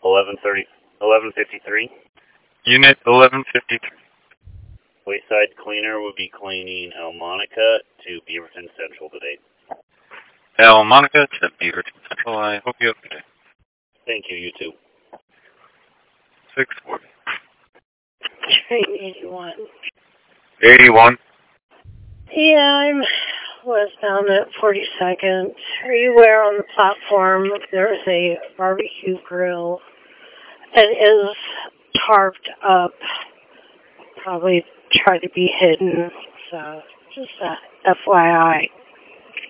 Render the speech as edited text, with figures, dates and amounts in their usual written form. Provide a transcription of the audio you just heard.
1153. Unit 1153. Wayside Cleaner will be cleaning El Monica to Beaverton Central today. El Monica to Beaverton Central. I hope you have a good day. Thank you, you too. 640. Train 81. 81. Yeah, I'm westbound at 42nd. Everywhere on the platform, there's a barbecue grill. It is tarped up. Probably tried to be hidden. So, just a FYI.